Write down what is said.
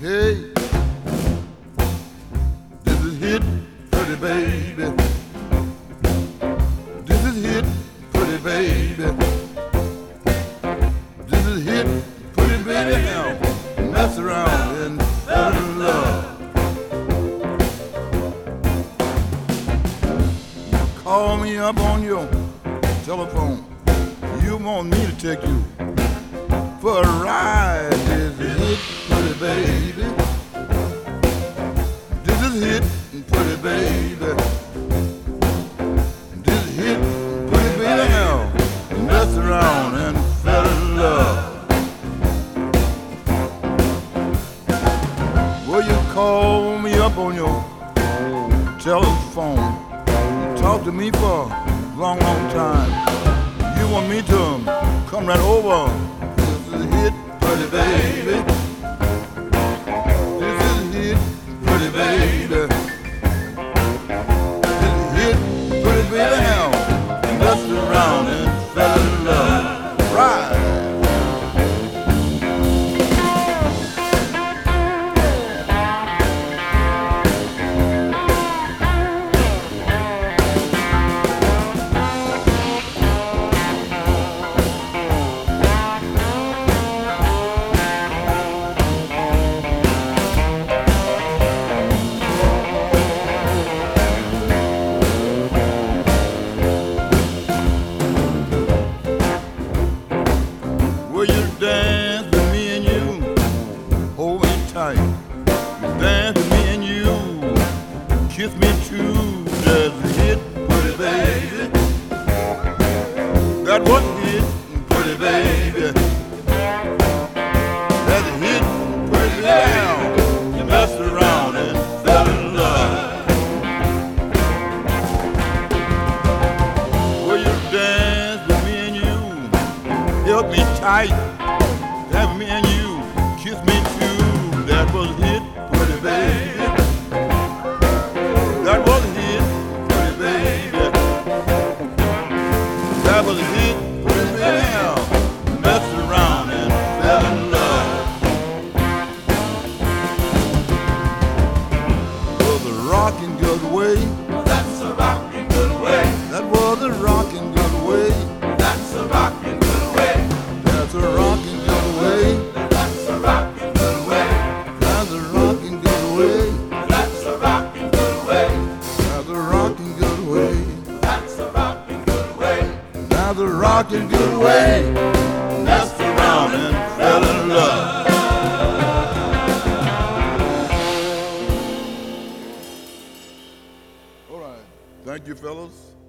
Hey, this is hit, pretty baby. This is hit, pretty baby. This is hit, pretty baby. Now, mess around and fall in love. You call me up on your telephone. You want me to take you for a ride. This is hit, pretty baby. This is hit, pretty baby. This is hit, pretty baby. Now, mess around and fell in love. Well, you call me up on your telephone. You talk to me for a long, long time. You want me to come right over. This is hit, pretty baby. This is hit, pretty baby. This is hit, pretty baby. Now, messed around and fell in love. Right. Will you dance with me and you? Hold me tight. You dance with me and you. Kiss me too. That's a hit, pretty baby. That was a hit, pretty baby. That's a hit, pretty baby. You messed around and fell in love. Will you dance with me and you? Help me tight, have me and you, kiss me too. That was hit, pretty baby. That was hit, pretty baby. That was hit, pretty baby. Now, messed around and fell in love. Was a rocking good way. That's a rockin' good way. That was a rocking good way. That's a rockin' good way. That's a rocking good way. That's a rockin' good way. That's a rocking good way. That's a rockin' good way. That's a rocking good way. That's a rockin' good way. That's a rocking good way. Messed around and fell in love. All right. Thank you, fellas.